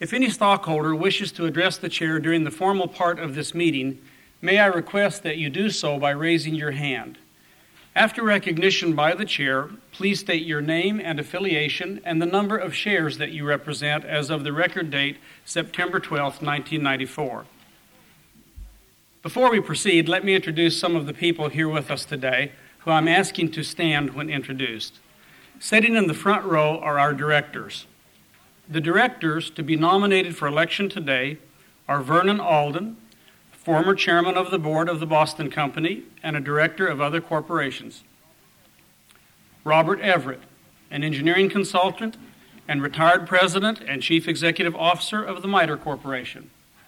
If any stockholder wishes to address the chair during the formal part of this meeting, may I request that you do so by raising your hand. After recognition by the chair, please state your name and affiliation and the number of shares that you represent as of the record date, September 12, 1994. Before we proceed, let me introduce some of the people here with us today who I'm asking to stand when introduced. Sitting in the front row are our directors. The directors to be nominated for election today are Vernon Alden, former chairman of the board of the Boston Company and a director of other corporations. Robert Everett, an engineering consultant and retired president and chief executive officer of the MITRE Corporation.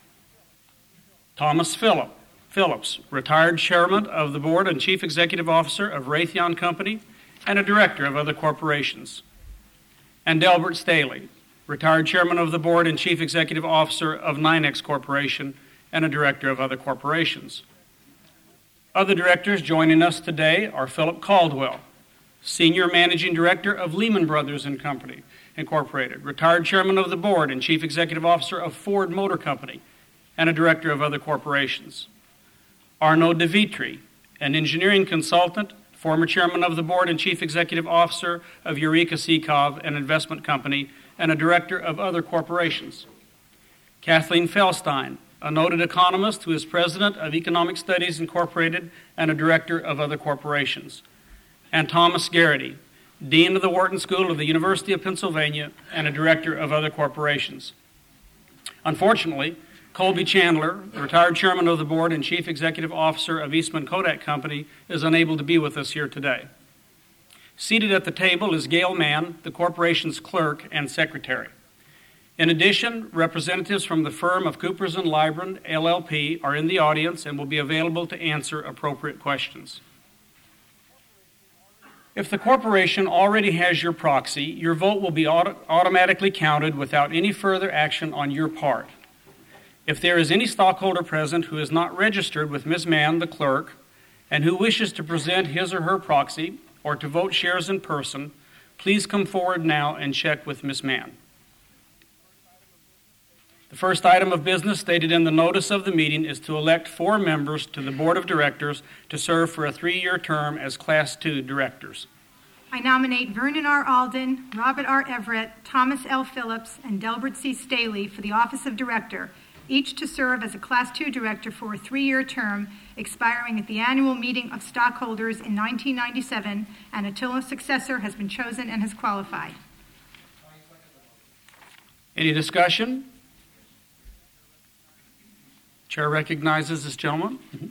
Thomas Phillips, retired chairman of the board and chief executive officer of Raytheon Company and a director of other corporations. And Delbert Staley, retired chairman of the board and chief executive officer of NYNEX Corporation and a director of other corporations. Other directors joining us today are Philip Caldwell, senior managing director of Lehman Brothers and Company, Incorporated, retired chairman of the board and chief executive officer of Ford Motor Company and a director of other corporations. Arno DeVitri, an engineering consultant, former chairman of the board and chief executive officer of Eureka Seekov, an investment company, and a director of other corporations. Kathleen Felstein, a noted economist who is president of Economic Studies Incorporated and a director of other corporations. And Thomas Garrity, dean of the Wharton School of the University of Pennsylvania and a director of other corporations. Unfortunately, Colby Chandler, retired chairman of the board and chief executive officer of Eastman Kodak Company, is unable to be with us here today. Seated at the table is Gail Mann, the corporation's clerk and secretary. In addition, representatives from the firm of Coopers & Lybrand, LLP, are in the audience and will be available to answer appropriate questions. If the corporation already has your proxy, your vote will be automatically counted without any further action on your part. If there is any stockholder present who is not registered with Ms. Mann, the clerk, and who wishes to present his or her proxy or to vote shares in person, please come forward now and check with Ms. Mann. The first item of business stated in the notice of the meeting is to elect 4 members to the board of directors to serve for a 3-year term as Class II directors. I nominate Vernon R. Alden, Robert R. Everett, Thomas L. Phillips, and Delbert C. Staley for the office of director, each to serve as a Class II director for a 3-year term expiring at the annual meeting of stockholders in 1997 and until a successor has been chosen and has qualified. Any discussion? Chair recognizes this gentleman. Mm-hmm.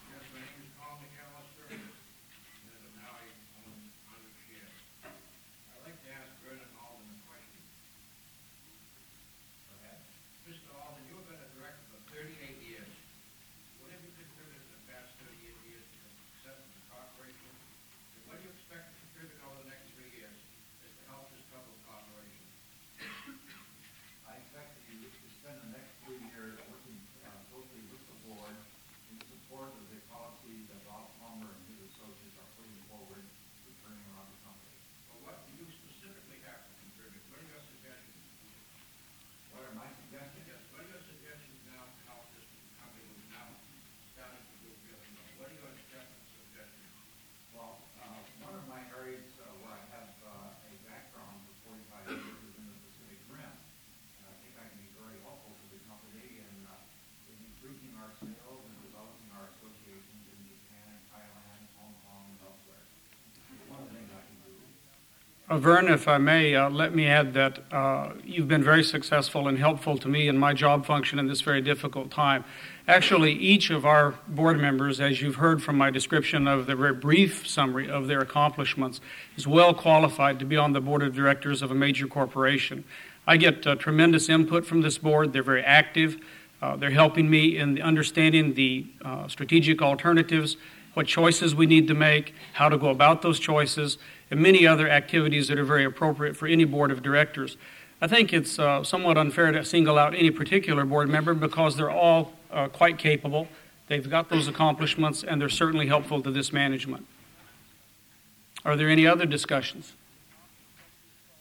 Vern, if I may, let me add that you've been very successful and helpful to me in my job function in this very difficult time. Actually, each of our board members, as you've heard from my description of the very brief summary of their accomplishments, is well qualified to be on the board of directors of a major corporation. I get tremendous input from this board. They're very active. They're helping me in understanding the strategic alternatives, what choices we need to make, how to go about those choices, and many other activities that are very appropriate for any board of directors. I think it's somewhat unfair to single out any particular board member because they're all quite capable. They've got those accomplishments, and they're certainly helpful to this management. Are there any other discussions?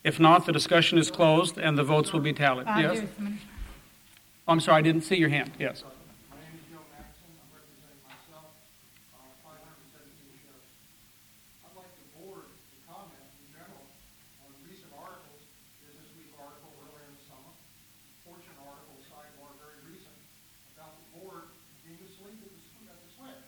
If not, the discussion is closed and the votes will be tallied. Yes? I'm sorry, I didn't see your hand. Yes. My name is Joe Maxson. I'm representing myself, 517 shares. I'd like the board to comment in general on recent articles. There's this week article earlier in the summer, Fortune article, sidebar, very recent, about the board being asleep at the switch.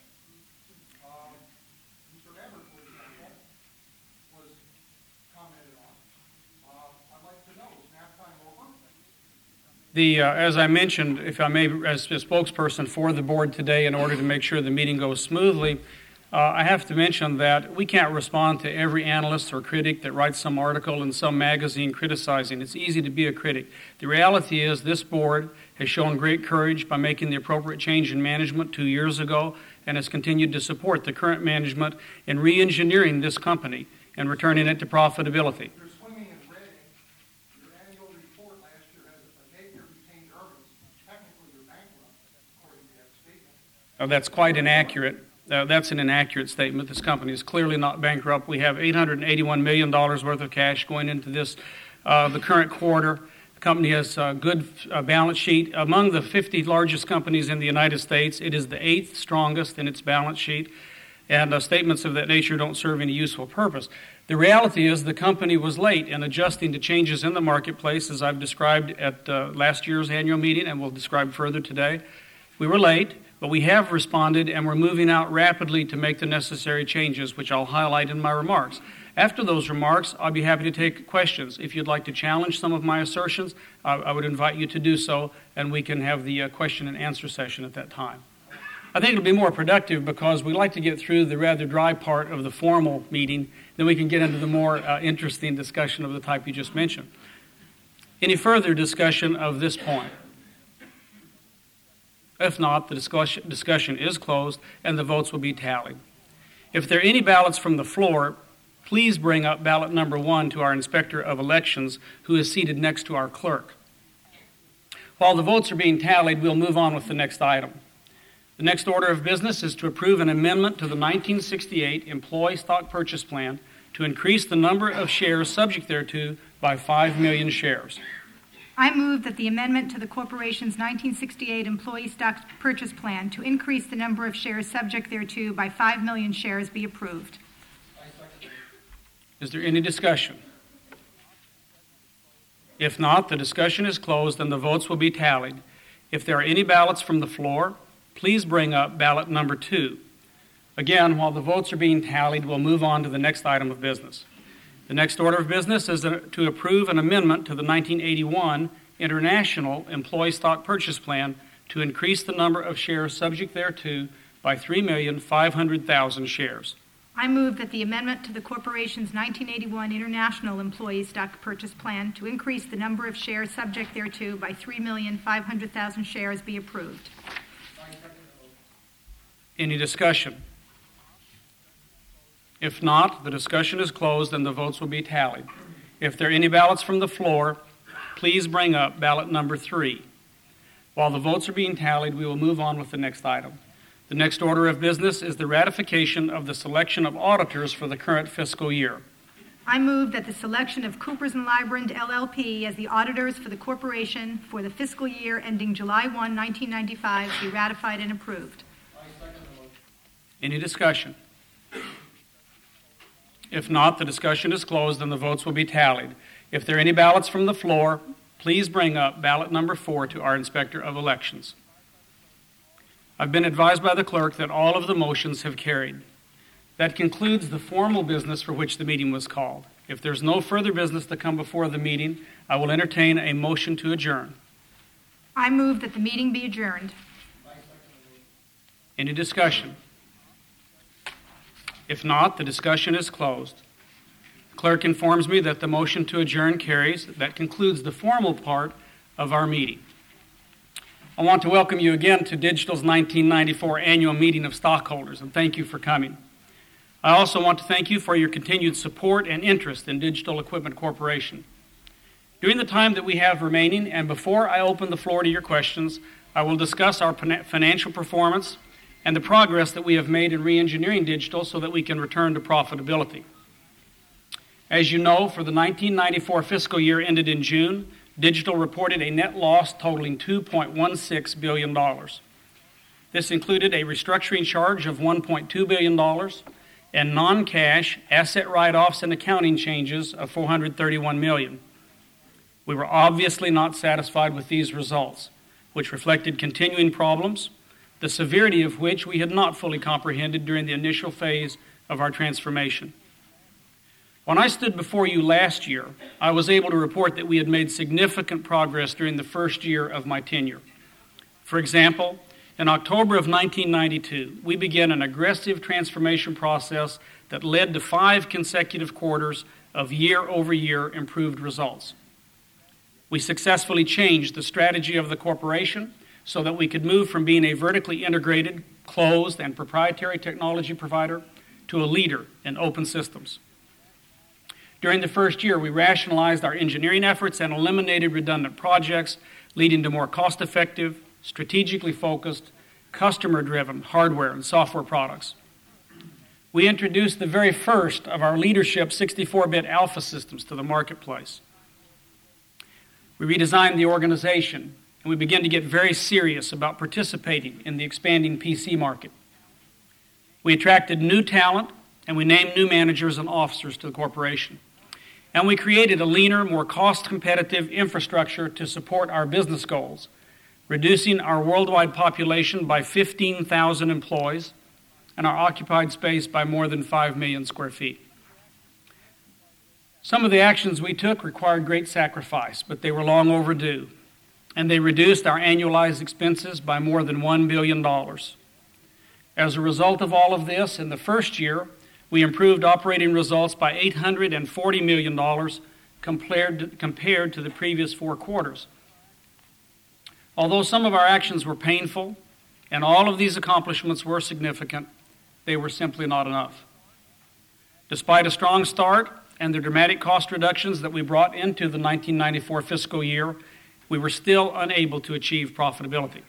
Mr. Everett, for example, was commented on. I'd like to know, is nap time over? As I mentioned, if I may, as a spokesperson for the board today, in order to make sure the meeting goes smoothly, I have to mention that we can't respond to every analyst or critic that writes some article in some magazine criticizing. It's easy to be a critic. The reality is this board has shown great courage by making the appropriate change in management 2 years ago and has continued to support the current management in re-engineering this company and returning it to profitability. You're swimming in Reading. Your annual report last year has a negative retained earnings. Technically, you're bankrupt, according to that statement. That's quite inaccurate. That's an inaccurate statement. This company is clearly not bankrupt. We have $881 million worth of cash going into this, the current quarter. The company has a good balance sheet. Among the 50 largest companies in the United States, it is the 8th strongest in its balance sheet, and statements of that nature don't serve any useful purpose. The reality is the company was late in adjusting to changes in the marketplace, as I've described at last year's annual meeting and will describe further today. We were late, but we have responded, and we're moving out rapidly to make the necessary changes, which I'll highlight in my remarks. After those remarks, I'll be happy to take questions. If you'd like to challenge some of my assertions, I would invite you to do so, and we can have the question and answer session at that time. I think it'll be more productive because we like to get through the rather dry part of the formal meeting, then we can get into the more interesting discussion of the type you just mentioned. Any further discussion of this point? If not, the discussion is closed and the votes will be tallied. If there are any ballots from the floor, please bring up ballot number 1 to our Inspector of Elections, who is seated next to our clerk. While the votes are being tallied, we'll move on with the next item. The next order of business is to approve an amendment to the 1968 Employee Stock Purchase Plan to increase the number of shares subject thereto by 5 million shares. I move that the amendment to the corporation's 1968 Employee Stock Purchase Plan to increase the number of shares subject thereto by 5 million shares be approved. Is there any discussion? If not, the discussion is closed and the votes will be tallied. If there are any ballots from the floor, please bring up ballot number 2. Again, while the votes are being tallied, we'll move on to the next item of business. The next order of business is to approve an amendment to the 1981 International Employee Stock Purchase Plan to increase the number of shares subject thereto by 3,500,000 shares. I move that the amendment to the corporation's 1981 International Employee Stock Purchase Plan to increase the number of shares subject thereto by 3,500,000 shares be approved. Any discussion? If not, the discussion is closed and the votes will be tallied. If there are any ballots from the floor, please bring up ballot number 3. While the votes are being tallied, we will move on with the next item. The next order of business is the ratification of the selection of auditors for the current fiscal year. I move that the selection of Coopers & Lybrand LLP as the auditors for the corporation for the fiscal year ending July 1, 1995 be ratified and approved. Any discussion? If not, the discussion is closed and the votes will be tallied. If there are any ballots from the floor, please bring up ballot number 4 to our Inspector of Elections. I've been advised by the clerk that all of the motions have carried. That concludes the formal business for which the meeting was called. If there's no further business to come before the meeting, I will entertain a motion to adjourn. I move that the meeting be adjourned. Any discussion? If not, the discussion is closed. The clerk informs me that the motion to adjourn carries. That concludes the formal part of our meeting. I want to welcome you again to Digital's 1994 annual meeting of stockholders, and thank you for coming. I also want to thank you for your continued support and interest in Digital Equipment Corporation. During the time that we have remaining, and before I open the floor to your questions, I will discuss our financial performance and the progress that we have made in re-engineering Digital so that we can return to profitability. As you know, for the 1994 fiscal year ended in June, Digital reported a net loss totaling $2.16 billion. This included a restructuring charge of $1.2 billion and non-cash asset write-offs and accounting changes of $431 million. We were obviously not satisfied with these results, which reflected continuing problems, the severity of which we had not fully comprehended during the initial phase of our transformation. When I stood before you last year, I was able to report that we had made significant progress during the first year of my tenure. For example, in October of 1992, we began an aggressive transformation process that led to 5 consecutive quarters of year-over-year improved results. We successfully changed the strategy of the corporation so that we could move from being a vertically integrated, closed, and proprietary technology provider to a leader in open systems. During the first year, we rationalized our engineering efforts and eliminated redundant projects, leading to more cost-effective, strategically focused, customer-driven hardware and software products. We introduced the very first of our leadership 64-bit alpha systems to the marketplace. We redesigned the organization, and we began to get very serious about participating in the expanding PC market. We attracted new talent, and we named new managers and officers to the corporation. And we created a leaner, more cost-competitive infrastructure to support our business goals, reducing our worldwide population by 15,000 employees and our occupied space by more than 5 million square feet. Some of the actions we took required great sacrifice, but they were long overdue, and they reduced our annualized expenses by more than $1 billion. As a result of all of this, in the first year, we improved operating results by $840 million compared to the previous 4 quarters. Although some of our actions were painful and all of these accomplishments were significant, they were simply not enough. Despite a strong start and the dramatic cost reductions that we brought into the 1994 fiscal year, we were still unable to achieve profitability.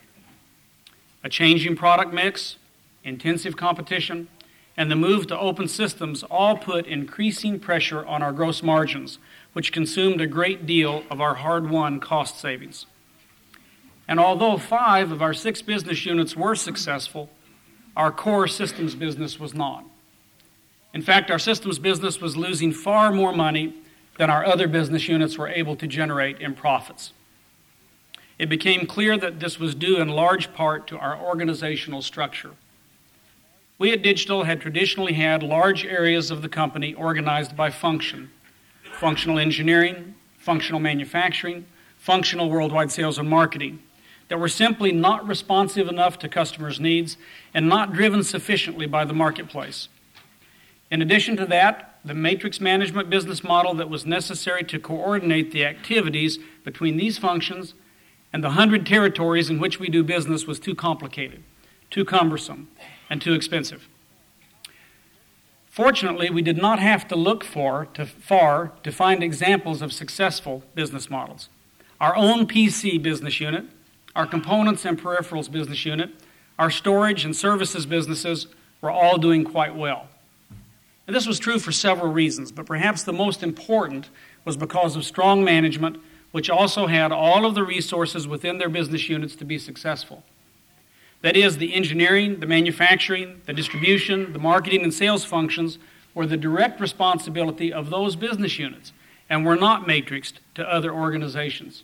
A changing product mix, intensive competition, and the move to open systems all put increasing pressure on our gross margins, which consumed a great deal of our hard-won cost savings. And although 5 of our 6 business units were successful, our core systems business was not. In fact, our systems business was losing far more money than our other business units were able to generate in profits. It became clear that this was due in large part to our organizational structure. We at Digital had traditionally had large areas of the company organized by function: functional engineering, functional manufacturing, functional worldwide sales and marketing, that were simply not responsive enough to customers' needs and not driven sufficiently by the marketplace. In addition to that, the matrix management business model that was necessary to coordinate the activities between these functions and the 100 territories in which we do business was too complicated, too cumbersome, and too expensive. Fortunately, we did not have to look far to find examples of successful business models. Our own PC business unit, our components and peripherals business unit, our storage and services businesses were all doing quite well. And this was true for several reasons, but perhaps the most important was because of strong management, which also had all of the resources within their business units to be successful. That is, the engineering, the manufacturing, the distribution, the marketing and sales functions were the direct responsibility of those business units and were not matrixed to other organizations.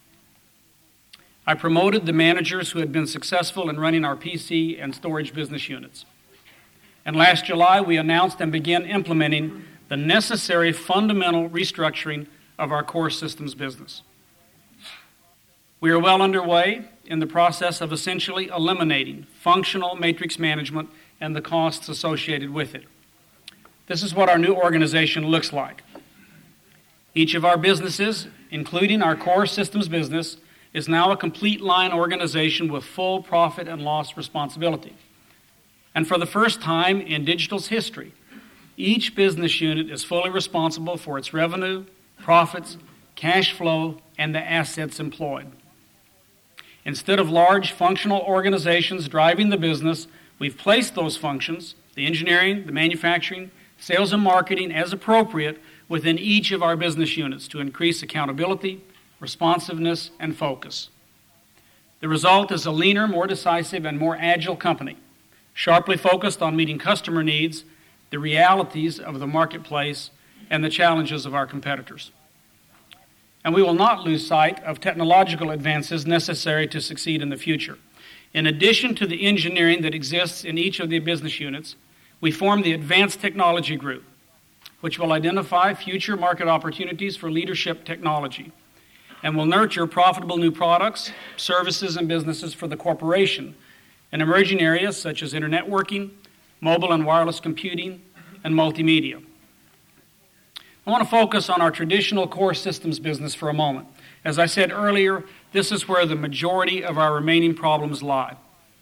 I promoted the managers who had been successful in running our PC and storage business units. And last July, we announced and began implementing the necessary fundamental restructuring of our core systems business. We are well underway in the process of essentially eliminating functional matrix management and the costs associated with it. This is what our new organization looks like. Each of our businesses, including our core systems business, is now a complete line organization with full profit and loss responsibility. And for the first time in Digital's history, each business unit is fully responsible for its revenue, profits, cash flow, and the assets employed. Instead of large functional organizations driving the business, we've placed those functions, the engineering, the manufacturing, sales and marketing, as appropriate, within each of our business units to increase accountability, responsiveness, and focus. The result is a leaner, more decisive, and more agile company, sharply focused on meeting customer needs, the realities of the marketplace, and the challenges of our competitors. And we will not lose sight of technological advances necessary to succeed in the future. In addition to the engineering that exists in each of the business units, we form the Advanced Technology Group, which will identify future market opportunities for leadership technology and will nurture profitable new products, services, and businesses for the corporation in emerging areas such as internetworking, mobile and wireless computing, and multimedia. I want to focus on our traditional core systems business for a moment. As I said earlier, this is where the majority of our remaining problems lie.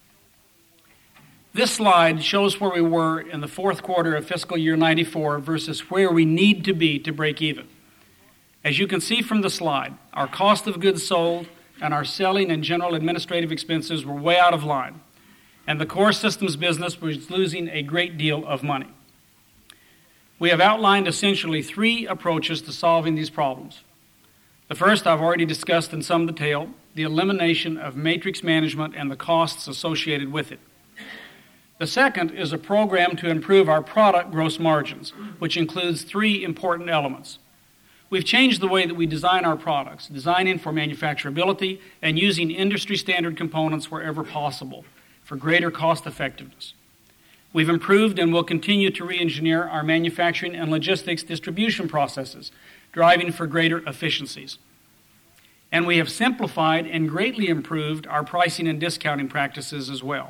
This slide shows where we were in the fourth quarter of fiscal year 94 versus where we need to be to break even. As you can see from the slide, our cost of goods sold and our selling and general administrative expenses were way out of line, and the core systems business was losing a great deal of money. We have outlined essentially 3 approaches to solving these problems. The first I've already discussed in some detail, the elimination of matrix management and the costs associated with it. The second is a program to improve our product gross margins, which includes 3 important elements. We've changed the way that we design our products, designing for manufacturability and using industry-standard components wherever possible for greater cost effectiveness. We've improved and will continue to re-engineer our manufacturing and logistics distribution processes, driving for greater efficiencies. And we have simplified and greatly improved our pricing and discounting practices as well.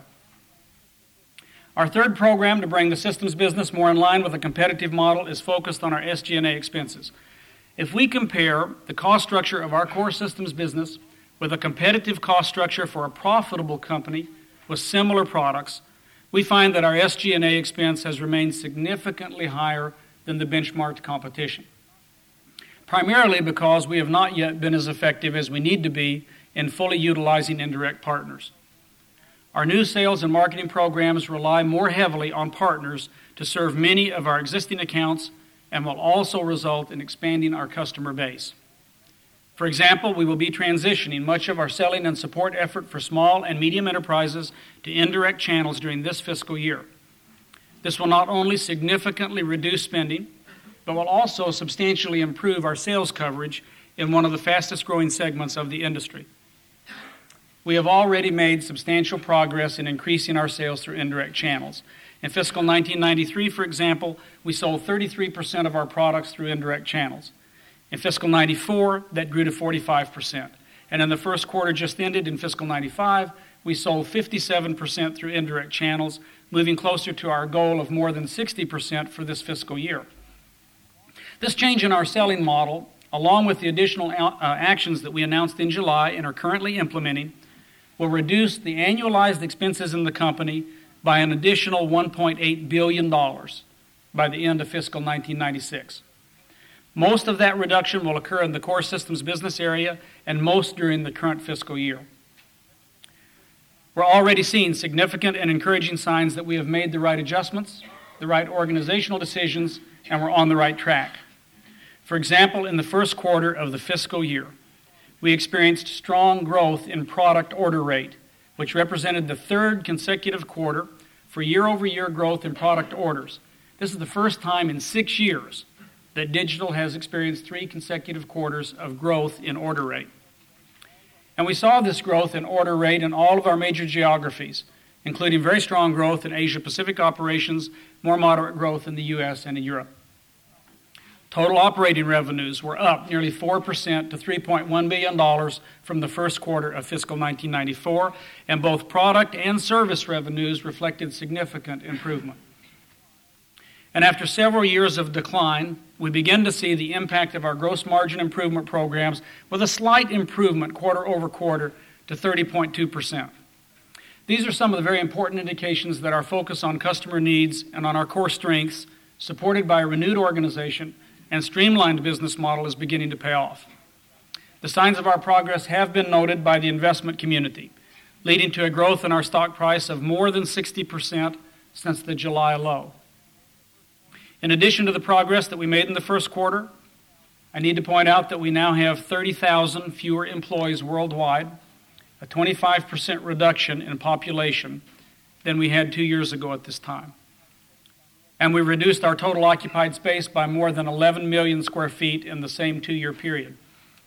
Our third program to bring the systems business more in line with a competitive model is focused on our SG&A expenses. If we compare the cost structure of our core systems business with a competitive cost structure for a profitable company with similar products, we find that our SG&A expense has remained significantly higher than the benchmarked competition, primarily because we have not yet been as effective as we need to be in fully utilizing indirect partners. Our new sales and marketing programs rely more heavily on partners to serve many of our existing accounts and will also result in expanding our customer base. For example, we will be transitioning much of our selling and support effort for small and medium enterprises to indirect channels during this fiscal year. This will not only significantly reduce spending, but will also substantially improve our sales coverage in one of the fastest growing segments of the industry. We have already made substantial progress in increasing our sales through indirect channels. In fiscal 1993, for example, we sold 33% of our products through indirect channels. In fiscal 94, that grew to 45%. And in the first quarter just ended, in fiscal 95, we sold 57% through indirect channels, moving closer to our goal of more than 60% for this fiscal year. This change in our selling model, along with the additional actions that we announced in July and are currently implementing, will reduce the annualized expenses in the company by an additional $1.8 billion by the end of fiscal 1996. Most of that reduction will occur in the core systems business area and most during the current fiscal year. We're already seeing significant and encouraging signs that we have made the right adjustments, the right organizational decisions, and we're on the right track. For example, in the first quarter of the fiscal year, we experienced strong growth in product order rate, which represented the 3rd consecutive quarter for year-over-year growth in product orders. This is the first time in 6 years that digital has experienced 3 consecutive quarters of growth in order rate. And we saw this growth in order rate in all of our major geographies, including very strong growth in Asia-Pacific operations, more moderate growth in the U.S. and in Europe. Total operating revenues were up nearly 4% to $3.1 billion from the first quarter of fiscal 1994, and both product and service revenues reflected significant improvement. And after several years of decline, we begin to see the impact of our gross margin improvement programs with a slight improvement quarter over quarter to 30.2%. These are some of the very important indications that our focus on customer needs and on our core strengths, supported by a renewed organization and streamlined business model, is beginning to pay off. The signs of our progress have been noted by the investment community, leading to a growth in our stock price of more than 60% since the July low. In addition to the progress that we made in the first quarter, I need to point out that we now have 30,000 fewer employees worldwide, a 25% reduction in population than we had 2 years ago at this time. And we reduced our total occupied space by more than 11 million square feet in the same 2-year period.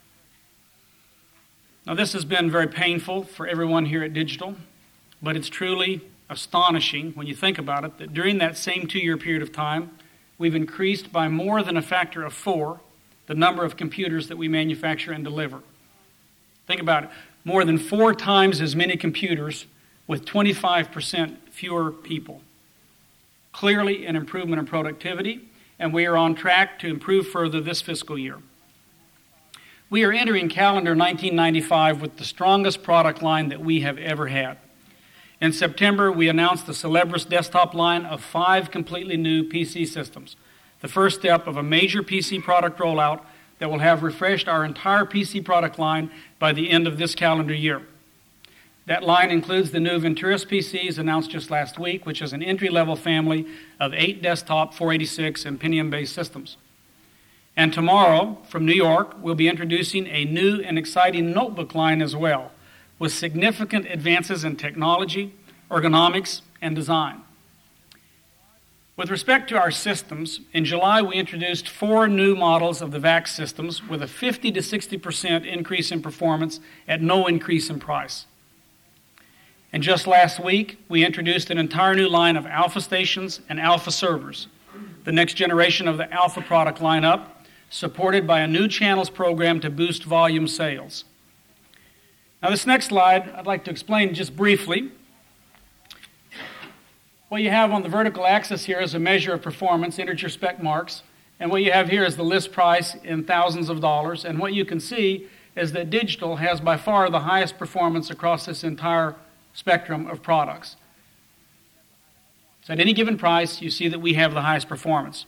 Now, this has been very painful for everyone here at Digital, but it's truly astonishing when you think about it that during that same 2-year period of time, we've increased by more than a factor of 4 the number of computers that we manufacture and deliver. Think about it. More than 4 times as many computers with 25% fewer people. Clearly an improvement in productivity, and we are on track to improve further this fiscal year. We are entering calendar 1995 with the strongest product line that we have ever had. In September, we announced the Celebris desktop line of 5 completely new PC systems, the first step of a major PC product rollout that will have refreshed our entire PC product line by the end of this calendar year. That line includes the new Venturis PCs announced just last week, which is an entry-level family of 8 desktop 486 and Pentium-based systems. And tomorrow, from New York, we'll be introducing a new and exciting notebook line as well, with significant advances in technology, ergonomics, and design. With respect to our systems, in July we introduced 4 new models of the VAX systems with a 50 to 60% increase in performance at no increase in price. And just last week, we introduced an entire new line of Alpha stations and Alpha servers, the next generation of the Alpha product lineup, supported by a new channels program to boost volume sales. Now, this next slide, I'd like to explain just briefly. What you have on the vertical axis here is a measure of performance, integer spec marks, and what you have here is the list price in thousands of dollars, and what you can see is that Digital has by far the highest performance across this entire spectrum of products. So at any given price, you see that we have the highest performance.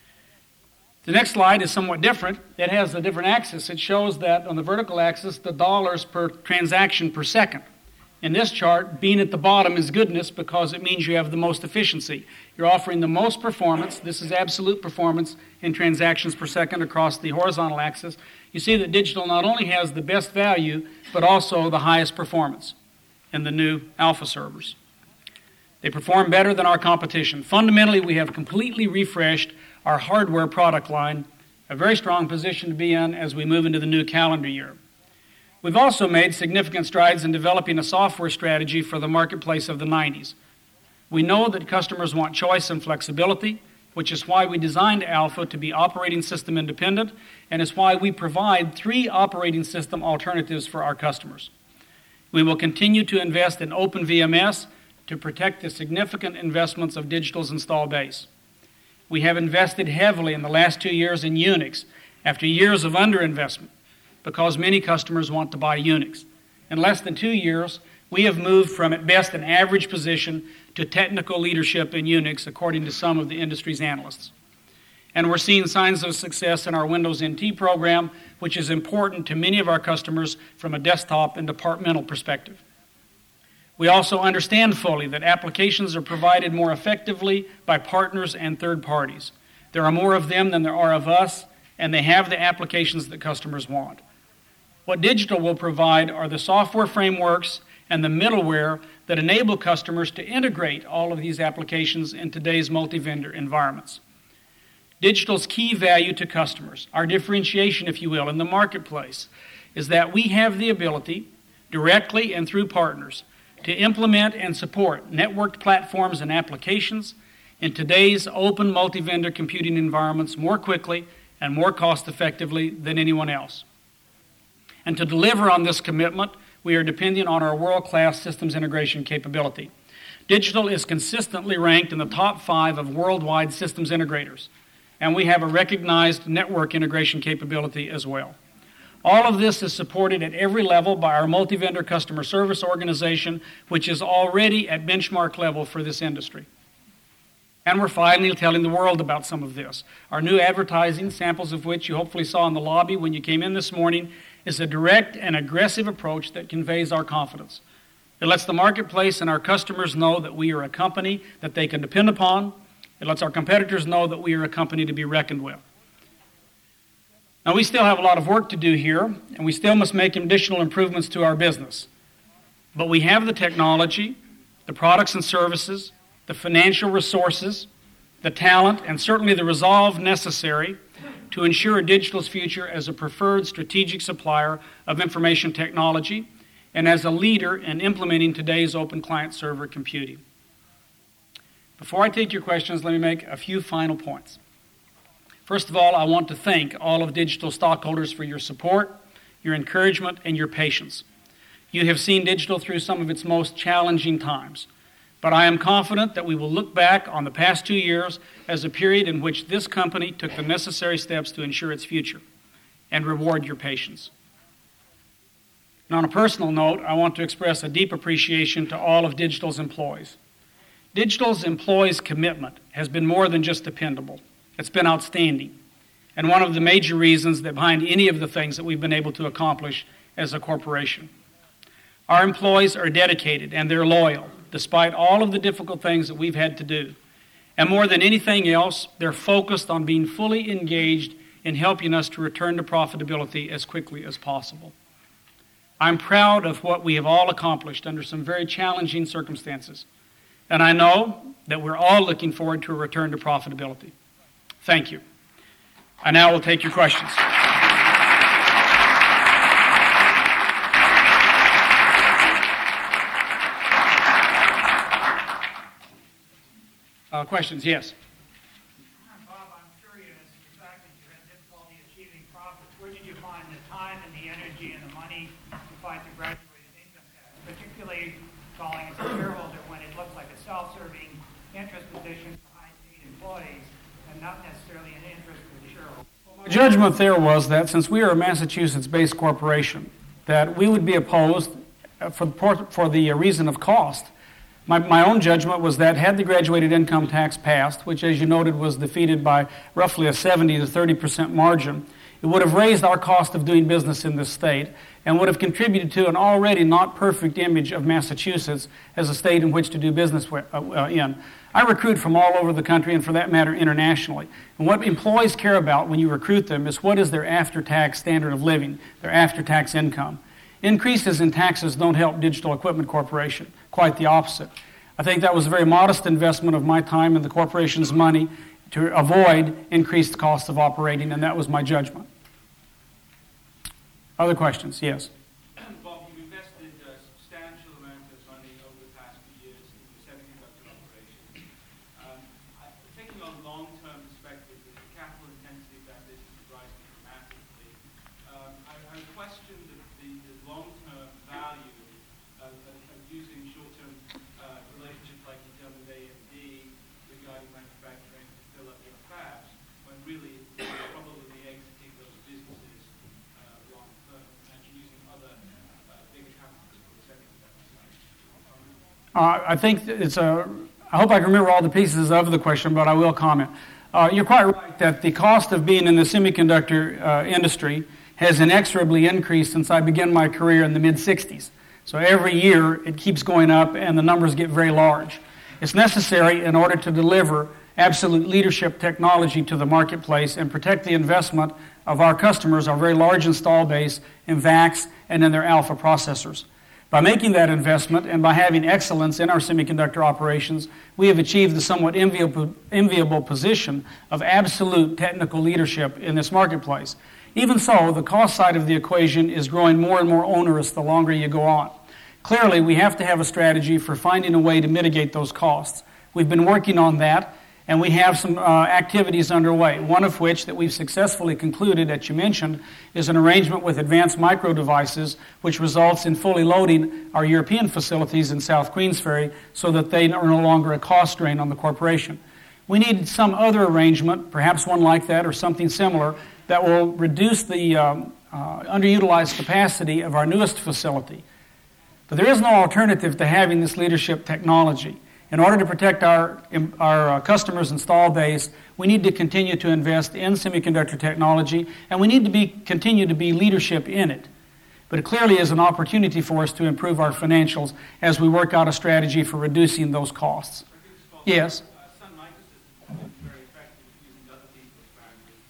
The next slide is somewhat different. It has a different axis. It shows that on the vertical axis, the dollars per transaction per second. In this chart, being at the bottom is goodness because it means you have the most efficiency. You're offering the most performance. This is absolute performance in transactions per second across the horizontal axis. You see that Digital not only has the best value, but also the highest performance in the new Alpha servers. They perform better than our competition. Fundamentally, we have completely refreshed our hardware product line, a very strong position to be in as we move into the new calendar year. We've also made significant strides in developing a software strategy for the marketplace of the 90s. We know that customers want choice and flexibility, which is why we designed Alpha to be operating system independent, and is why we provide 3 operating system alternatives for our customers. We will continue to invest in OpenVMS to protect the significant investments of Digital's install base. We have invested heavily in the last 2 years in Unix after years of underinvestment because many customers want to buy Unix. In less than 2 years, we have moved from at best an average position to technical leadership in Unix, according to some of the industry's analysts. And we're seeing signs of success in our Windows NT program, which is important to many of our customers from a desktop and departmental perspective. We also understand fully that applications are provided more effectively by partners and third parties. There are more of them than there are of us, and they have the applications that customers want. What Digital will provide are the software frameworks and the middleware that enable customers to integrate all of these applications in today's multi-vendor environments. Digital's key value to customers, our differentiation, if you will, in the marketplace, is that we have the ability, directly and through partners, to implement and support networked platforms and applications in today's open multi-vendor computing environments more quickly and more cost-effectively than anyone else. And to deliver on this commitment, we are dependent on our world-class systems integration capability. Digital is consistently ranked in the top 5 of worldwide systems integrators, and we have a recognized network integration capability as well. All of this is supported at every level by our multi-vendor customer service organization, which is already at benchmark level for this industry. And we're finally telling the world about some of this. Our new advertising, samples of which you hopefully saw in the lobby when you came in this morning, is a direct and aggressive approach that conveys our confidence. It lets the marketplace and our customers know that we are a company that they can depend upon. It lets our competitors know that we are a company to be reckoned with. Now, we still have a lot of work to do here, and we still must make additional improvements to our business. But we have the technology, the products and services, the financial resources, the talent, and certainly the resolve necessary to ensure Digital's future as a preferred strategic supplier of information technology and as a leader in implementing today's open client-server computing. Before I take your questions, let me make a few final points. First of all, I want to thank all of Digital stockholders for your support, your encouragement, and your patience. You have seen Digital through some of its most challenging times, but I am confident that we will look back on the past 2 years as a period in which this company took the necessary steps to ensure its future and reward your patience. And on a personal note, I want to express a deep appreciation to all of Digital's employees. Digital's employees' commitment has been more than just dependable. It's been outstanding, and one of the major reasons that behind any of the things that we've been able to accomplish as a corporation. Our employees are dedicated and they're loyal, despite all of the difficult things that we've had to do. And more than anything else, they're focused on being fully engaged in helping us to return to profitability as quickly as possible. I'm proud of what we have all accomplished under some very challenging circumstances, and I know that we're all looking forward to a return to profitability. Thank you. I now will take your questions. Questions? Yes. Bob, I'm curious, the fact that you had difficulty achieving profits, where did you find the time and the energy and the money to fight the graduated income tax, particularly calling as a shareholder when it looks like a self-serving interest position for high-paid employees and not necessarily an interest for the shareholder? My judgment there was that since we are a Massachusetts-based corporation, that we would be opposed for the reason of cost. My own judgment was that had the graduated income tax passed, which as you noted was defeated by roughly a 70 to 30% margin, it would have raised our cost of doing business in this state and would have contributed to an already not perfect image of Massachusetts as a state in which to do business in. I recruit from all over the country and for that matter internationally. And what employees care about when you recruit them is what is their after-tax standard of living, their after-tax income. Increases in taxes don't help Digital Equipment Corporation. Quite the opposite. I think that was a very modest investment of my time and the corporation's money to avoid increased costs of operating, and that was my judgment. Other questions? Yes. Bob, you've invested a substantial amount of money over the past few years in the semiconductor operation. Taking a long-term perspective, the capital intensity of that business is rising dramatically. I question the long-term value of using short-term relationships like you've done with AMD regarding manufacturing to fill up your fabs, when really you're probably exiting those businesses long-term and using other bigger capitals for the semiconductor. I think I hope I can remember all the pieces of the question, but I will comment. You're quite right that the cost of being in the semiconductor industry has inexorably increased since I began my career in the mid-'60s. So every year it keeps going up and the numbers get very large. It's necessary in order to deliver absolute leadership technology to the marketplace and protect the investment of our customers, our very large install base in VAX and in their alpha processors. By making that investment and by having excellence in our semiconductor operations, we have achieved the somewhat enviable position of absolute technical leadership in this marketplace. Even so, the cost side of the equation is growing more and more onerous the longer you go on. Clearly, we have to have a strategy for finding a way to mitigate those costs. We've been working on that, and we have some activities underway, one of which that we've successfully concluded, that you mentioned, is an arrangement with Advanced Micro Devices, which results in fully loading our European facilities in South Queensferry so that they are no longer a cost drain on the corporation. We need some other arrangement, perhaps one like that or something similar, that will reduce the underutilized capacity of our newest facility. But there is no alternative to having this leadership technology. In order to protect our customers' install base, we need to continue to invest in semiconductor technology, and we need to continue to be leadership in it. But it clearly is an opportunity for us to improve our financials as we work out a strategy for reducing those costs. Yes? Sun Microsystems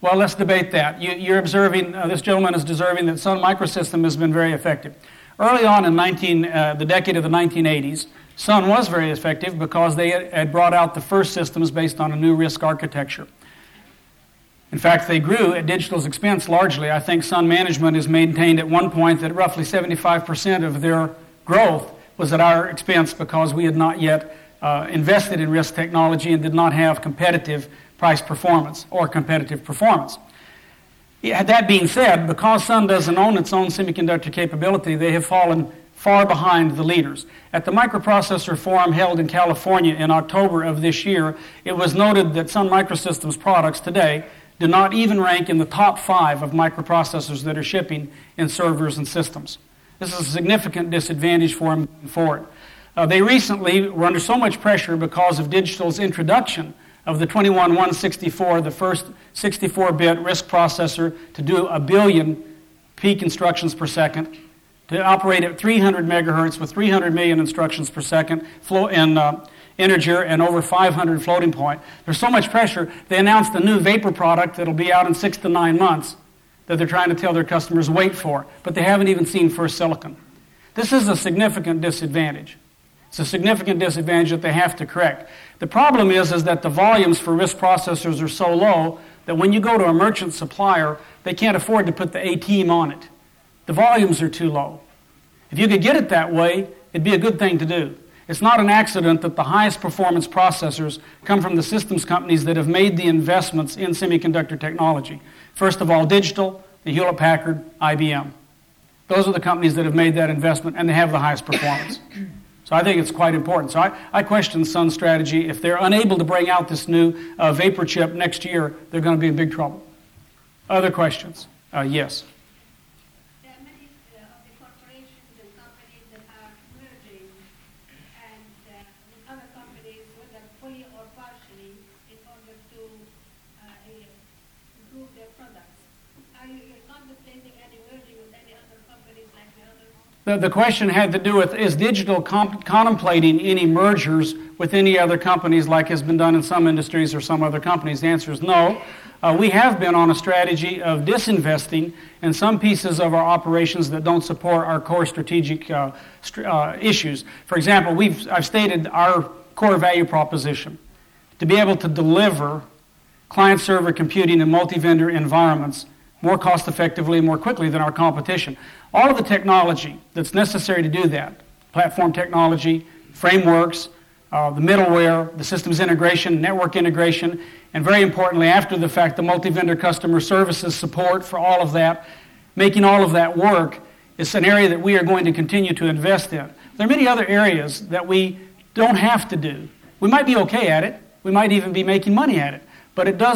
Well, let's debate that. You're observing, this gentleman is observing that Sun Microsystem has been very effective. Early on in the decade of the 1980s, Sun was very effective because they had brought out the first systems based on a new RISC architecture. In fact, they grew at Digital's expense largely. I think Sun Management has maintained at one point that roughly 75% of their growth was at our expense because we had not yet invested in RISC technology and did not have competitive price performance or competitive performance. That being said, because Sun doesn't own its own semiconductor capability, they have fallen far behind the leaders. At the Microprocessor Forum held in California in October of this year, it was noted that Sun Microsystems products today do not even rank in the top 5 of microprocessors that are shipping in servers and systems. This is a significant disadvantage for them moving forward. They recently were under so much pressure because of Digital's introduction of the 21164, the first 64-bit RISC processor to do 1 billion peak instructions per second, to operate at 300 megahertz with 300 million instructions per second in integer and over 500 floating point. There's so much pressure, they announced a new Vapor product that'll be out in 6 to 9 months that they're trying to tell their customers wait for, but they haven't even seen first silicon. This is a significant disadvantage. It's a significant disadvantage that they have to correct. The problem is that the volumes for RISC processors are so low that when you go to a merchant supplier, they can't afford to put the A-team on it. The volumes are too low. If you could get it that way, it'd be a good thing to do. It's not an accident that the highest performance processors come from the systems companies that have made the investments in semiconductor technology. First of all, Digital, the Hewlett-Packard, IBM. Those are the companies that have made that investment, and they have the highest performance. So I think it's quite important. So I question Sun's strategy. If they're unable to bring out this new Vapor chip next year, they're going to be in big trouble. Other questions? Yes. There are many of the corporations and companies that are merging and with other companies, whether fully or partially, in order to improve their products. Are you contemplating any merging with any other companies like the others? The question had to do with, is Digital contemplating any mergers with any other companies like has been done in some industries or some other companies? The answer is no. We have been on a strategy of disinvesting in some pieces of our operations that don't support our core strategic issues. For example, I've stated our core value proposition to be able to deliver client-server computing in multi-vendor environments more cost-effectively and more quickly than our competition. All of the technology that's necessary to do that, platform technology, frameworks, the middleware, the systems integration, network integration, and very importantly, after the fact, the multi-vendor customer services support for all of that, making all of that work is an area that we are going to continue to invest in. There are many other areas that we don't have to do. We might be okay at it. We might even be making money at it. But it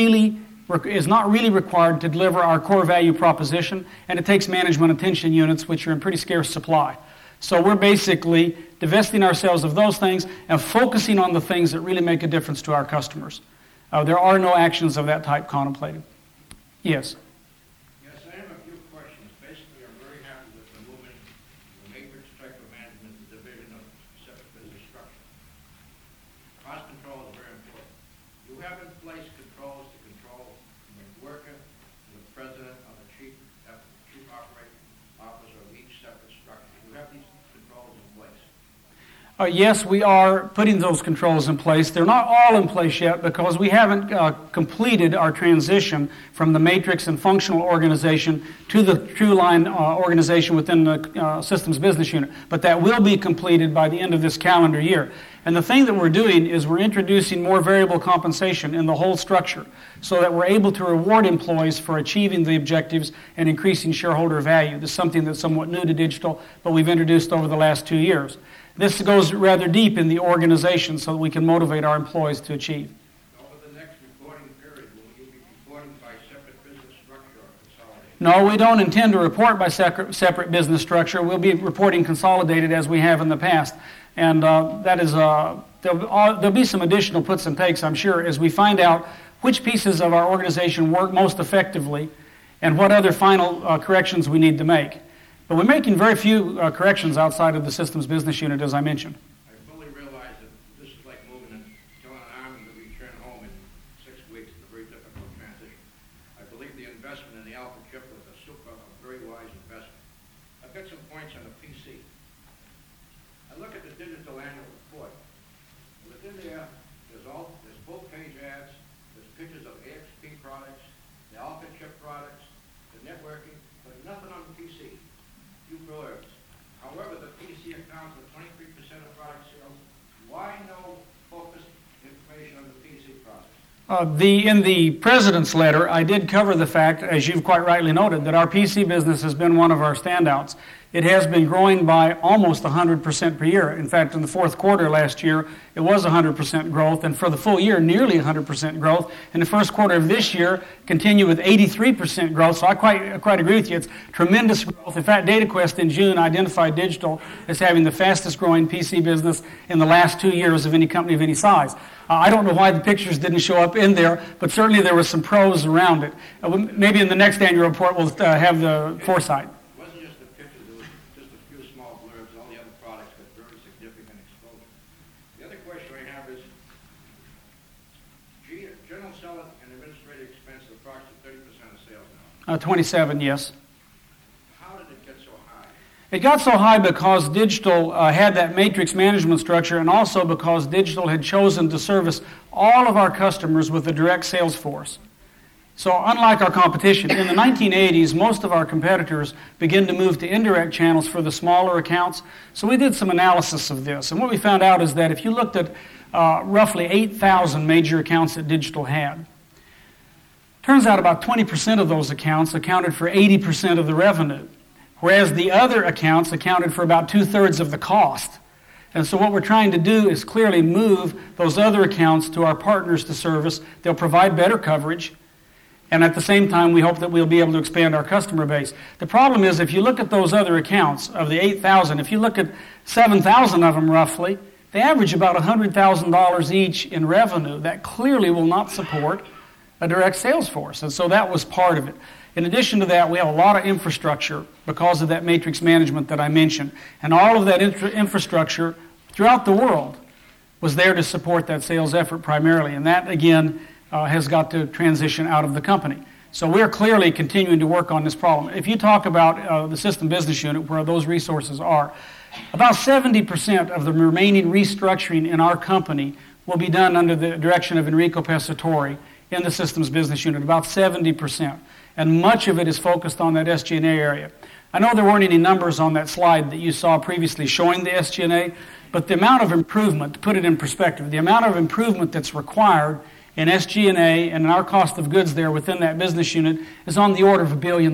is not really required to deliver our core value proposition, and it takes management attention units, which are in pretty scarce supply. So we're basically divesting ourselves of those things and focusing on the things that really make a difference to our customers. There are no actions of that type contemplated. Yes? Yes, I have a few questions. Basically, I'm very happy with the movement of the matrix type of management, the division of separate business structure. Cost control is very important. You have in place controls to control the worker, the president, or the chief operating officer of each separate structure. You have these controls in place. Yes, we are putting those controls in place. They're not all in place yet because we haven't completed our transition from the matrix and functional organization to the true line organization within the systems business unit. But that will be completed by the end of this calendar year. And the thing that we're doing is we're introducing more variable compensation in the whole structure so that we're able to reward employees for achieving the objectives and increasing shareholder value. This is something that's somewhat new to Digital, but we've introduced over the last 2 years. This goes rather deep in the organization so that we can motivate our employees to achieve. Over the next reporting period, will you be reporting by separate business structure or consolidated? No, we don't intend to report by separate business structure. We'll be reporting consolidated as we have in the past. And that is, there'll be some additional puts and takes, I'm sure, as we find out which pieces of our organization work most effectively and what other final corrections we need to make. But we're making very few corrections outside of the systems business unit, as I mentioned. I fully realize that this is like moving and telling an army to return home in 6 weeks. It's a very difficult transition. I've got some points on the PC. I look at the digital annual report. Within there's full-page ads, there's pictures of AXP products, the Alpha chip products, the networking, but nothing on the PC. Few blurbs. However, the PC accounts for 23% of product sales. Why no focused information on the PC products? In the President's letter, I did cover the fact, as you've quite rightly noted, that our PC business has been one of our standouts. It has been growing by almost 100% per year. In fact, in the fourth quarter last year, it was 100% growth, and for the full year, nearly 100% growth. In the first quarter of this year, continue with 83% growth, so I quite agree with you. It's tremendous growth. In fact, DataQuest in June identified digital as having the fastest growing PC business in the last 2 years of any company of any size. I don't know why the pictures didn't show up in there, but certainly there was some pros around it. Maybe in the next annual report we'll have the foresight. It wasn't just the pictures, it was just a few small blurbs. All the other products got very significant exposure. The other question I have is, general selling and administrative expense is approximately 30% of sales now. 27, yes. How did it get so high? It got so high because digital had that matrix management structure, and also because digital had chosen to service all of our customers with a direct sales force. So unlike our competition, in the 1980s, most of our competitors began to move to indirect channels for the smaller accounts. So we did some analysis of this. And what we found out is that if you looked at roughly 8,000 major accounts that digital had, turns out about 20% of those accounts accounted for 80% of the revenue, whereas the other accounts accounted for about 2/3 of the cost. And so what we're trying to do is clearly move those other accounts to our partners to service. They'll provide better coverage, and at the same time, we hope that we'll be able to expand our customer base. The problem is, if you look at those other accounts, of the 8,000, if you look at 7,000 of them roughly, they average about $100,000 each in revenue. That clearly will not support a direct sales force, and so that was part of it. In addition to that, we have a lot of infrastructure because of that matrix management that I mentioned. And all of that infrastructure throughout the world was there to support that sales effort primarily. And that, again, has got to transition out of the company. So we're clearly continuing to work on this problem. If you talk about the system business unit, where those resources are, about 70% of the remaining restructuring in our company will be done under the direction of Enrico Pescatore in the systems business unit, about 70%. And much of it is focused on that SG&A area. I know there weren't any numbers on that slide that you saw previously showing the SG&A, but the amount of improvement, to put it in perspective, the amount of improvement that's required in SG&A and in our cost of goods there within that business unit is on the order of $1 billion.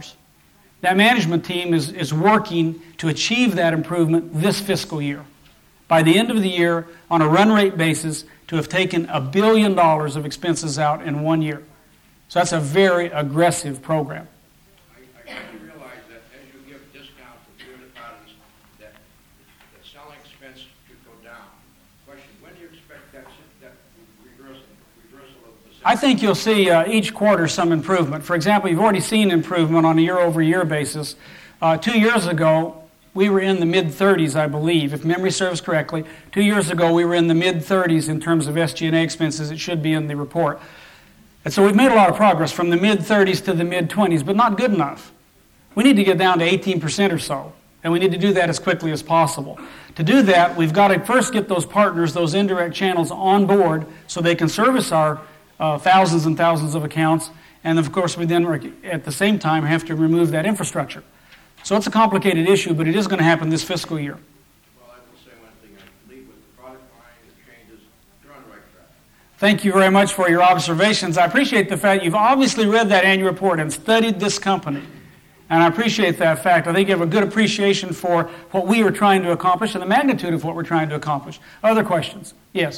That management team is working to achieve that improvement this fiscal year. By the end of the year, on a run rate basis, to have taken $1 billion of expenses out in 1 year. So that's a very aggressive program. I come to realize that as you give discounts to the other parties, that the selling expense should go down. Question, when do you expect that reversal of the sales? I think you'll see each quarter some improvement. For example, you've already seen improvement on a year-over-year basis. 2 years ago, we were in the mid-30s, I believe, if memory serves correctly. 2 years ago, we were in the mid-30s in terms of SG&A expenses. It should be in the report. And so we've made a lot of progress from the mid-30s to the mid-20s, but not good enough. We need to get down to 18% or so, and we need to do that as quickly as possible. To do that, we've got to first get those partners, those indirect channels on board so they can service our thousands and thousands of accounts, and of course we then, at the same time, have to remove that infrastructure. So it's a complicated issue, but it is going to happen this fiscal year. Well, I will say one thing. I believe with the product line, the changes, you're on the right track. Thank you very much for your observations. I appreciate the fact you've obviously read that annual report and studied this company. And I appreciate that fact. I think you have a good appreciation for what we are trying to accomplish and the magnitude of what we're trying to accomplish. Other questions? Yes?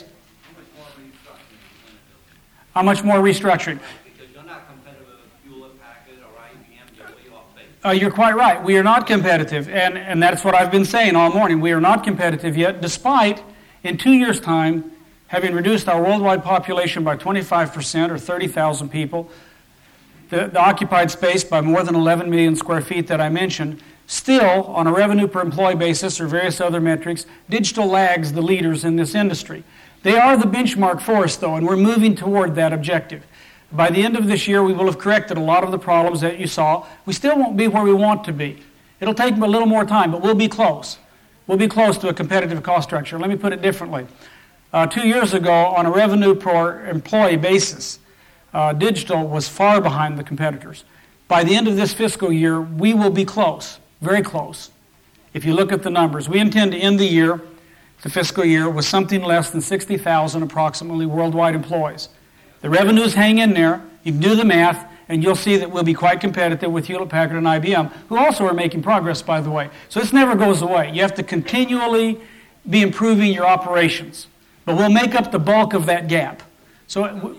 How much more restructuring? Because you're not competitive with Hewlett-Packard or IBM that way off base. You're quite right. We are not competitive. And that's what I've been saying all morning. We are not competitive yet, despite, in 2 years' time, having reduced our worldwide population by 25%, or 30,000 people, the occupied space by more than 11 million square feet that I mentioned. Still, on a revenue per employee basis or various other metrics, digital lags the leaders in this industry. They are the benchmark for us, though, and we're moving toward that objective. By the end of this year, we will have corrected a lot of the problems that you saw. We still won't be where we want to be. It'll take a little more time, but we'll be close. We'll be close to a competitive cost structure. Let me put it differently. 2 years ago, on a revenue per employee basis, digital was far behind the competitors. By the end of this fiscal year, we will be close, very close. If you look at the numbers, we intend to end the year, the fiscal year, with something less than 60,000 approximately worldwide employees. The revenues hang in there. You can do the math, and you'll see that we'll be quite competitive with Hewlett-Packard and IBM, who also are making progress, by the way. So this never goes away. You have to continually be improving your operations. But we'll make up the bulk of that gap. So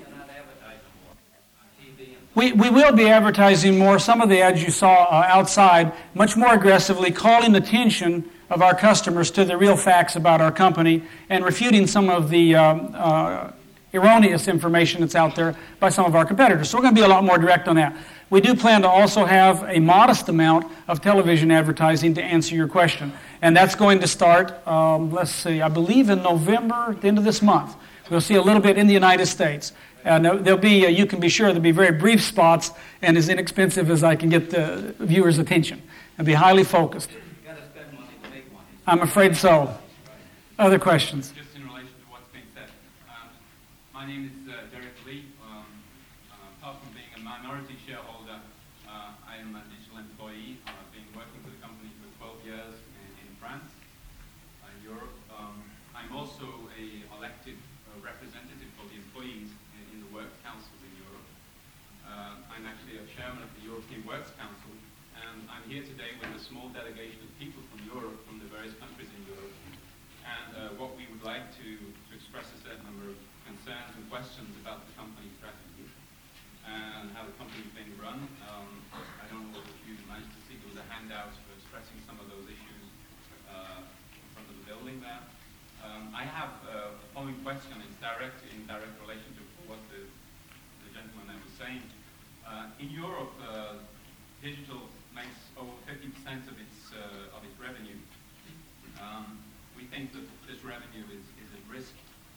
we will be advertising more. Some of the ads you saw outside, much more aggressively, calling attention of our customers to the real facts about our company and refuting some of the erroneous information that's out there by some of our competitors. So we're going to be a lot more direct on that. We do plan to also have a modest amount of television advertising to answer your question. And that's going to start, I believe in November, at the end of this month. We'll see a little bit in the United States. There'll be, you can be sure, there'll be very brief spots and as inexpensive as I can get the viewers' attention. And be highly focused. You've got to spend money to make money. I'm afraid so. Other questions? Just in relation to what's been said. My name is Derek Lee. Apart from being a minority shareholder, I am a digital employee. I've been working for the company for 12 years in France, Europe. I'm also an elected representative for the employees in the Works Council in Europe. I'm actually a chairman of the European Works Council, and I'm here today with a small delegation of people from Europe, from the various countries in Europe. And what we would like to express a certain number of concerns and questions about the company strategy and how the company is being run. I don't know if you managed to see, there was a handout for expressing some of those issues in front of the building there. I have a following question. It's in direct relation to what the gentleman there was saying. In Europe, digital makes over 50% of its revenue. We think that this revenue is at risk.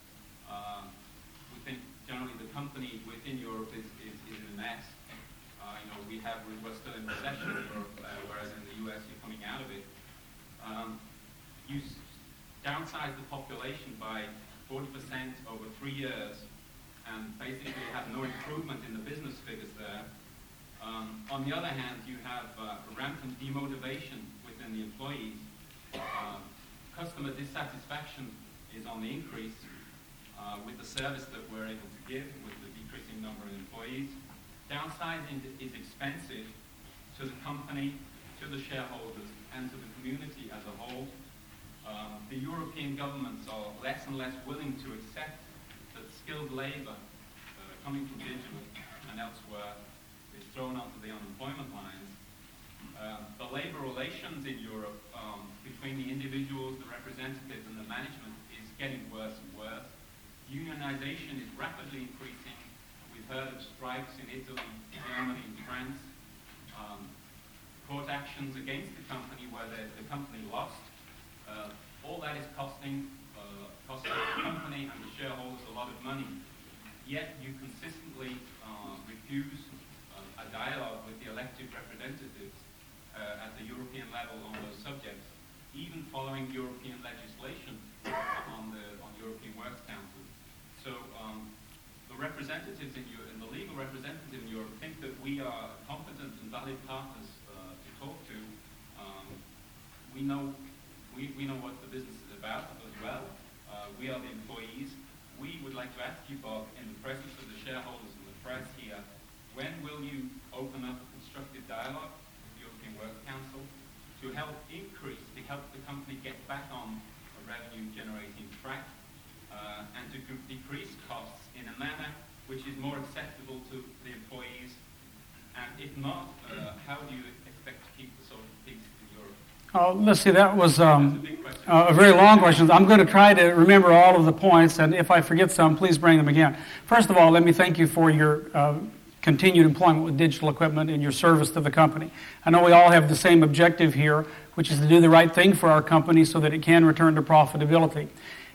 We think generally the company within Europe is in a mess. We're still in recession in Europe, whereas in the US you're coming out of it. You downsize the population by 40% over 3 years, and basically have no improvement in the business figures there. On the other hand, you have rampant demotivation within the employees. Customer dissatisfaction is on the increase with the service that we're able to give with the decreasing number of employees. Downsizing is expensive to the company, to the shareholders, and to the community as a whole. The European governments are less and less willing to accept that skilled labor coming from digital and elsewhere is thrown onto the unemployment lines. The labor relations in Europe between the individuals, the representatives, and the management is getting worse and worse. Unionization is rapidly increasing. We've heard of strikes in Italy, Germany, and France. Court actions against the company where the company lost. All that is costing the company and the shareholders a lot of money. Yet you consistently refuse a dialogue with the elected representatives at the European level on those subjects, even following European legislation on European Works Council. So the representatives and the legal representatives in Europe think that we are competent and valid partners to talk to. We know what the business is about as well. We are the employees. We would like to ask you, Bob, in the presence of the shareholders and the press here, when will you open up a constructive dialogue with the European Works Council to help the company get back on a revenue-generating track and to decrease costs in a manner which is more acceptable to the employees? And if not, how do you expect to keep the social peace in Europe? Let's see, that was a very long question. I'm going to try to remember all of the points, and if I forget some, please bring them again. First of all, let me thank you for your continued employment with digital equipment and your service to the company. I know we all have the same objective here, which is to do the right thing for our company so that it can return to profitability.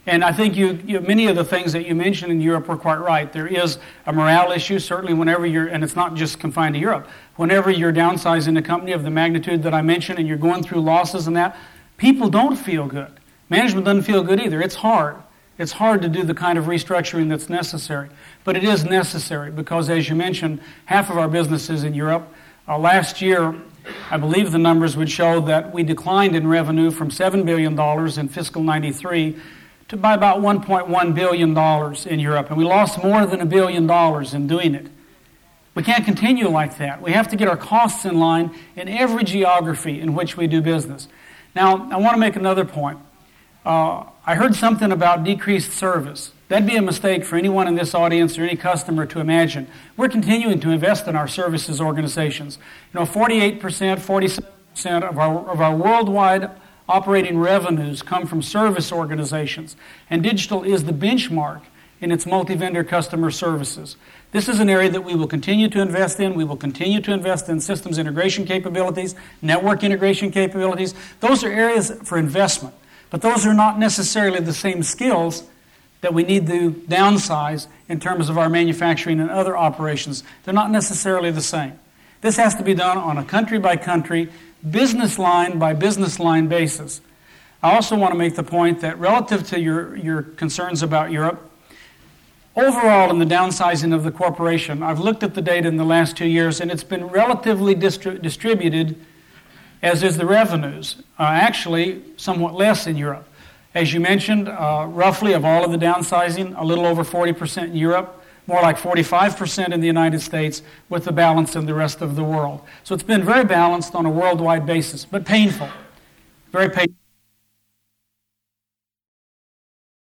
And I think many of the things that you mentioned in Europe were quite right. There is a morale issue, certainly whenever and it's not just confined to Europe, whenever you're downsizing a company of the magnitude that I mentioned and you're going through losses and that, people don't feel good. Management doesn't feel good either. It's hard. It's hard to do the kind of restructuring that's necessary. But it is necessary because, as you mentioned, half of our business is in Europe. Last year, I believe the numbers would show that we declined in revenue from $7 billion in fiscal 93 to by about $1.1 billion in Europe. And we lost more than $1 billion in doing it. We can't continue like that. We have to get our costs in line in every geography in which we do business. Now, I want to make another point. I heard something about decreased service. That'd be a mistake for anyone in this audience or any customer to imagine. We're continuing to invest in our services organizations. 48%, 47% of our worldwide operating revenues come from service organizations, and digital is the benchmark in its multi-vendor customer services. This is an area that we will continue to invest in. We will continue to invest in systems integration capabilities, network integration capabilities. Those are areas for investment, but those are not necessarily the same skills that we need to downsize in terms of our manufacturing and other operations. They're not necessarily the same. This has to be done on a country-by-country, business line by business line basis. I also want to make the point that relative to your concerns about Europe, overall in the downsizing of the corporation, I've looked at the data in the last 2 years, and it's been relatively distributed, as is the revenues. Actually, somewhat less in Europe. As you mentioned, roughly of all of the downsizing, a little over 40% in Europe, more like 45% in the United States, with the balance in the rest of the world. So it's been very balanced on a worldwide basis, but painful. Very painful.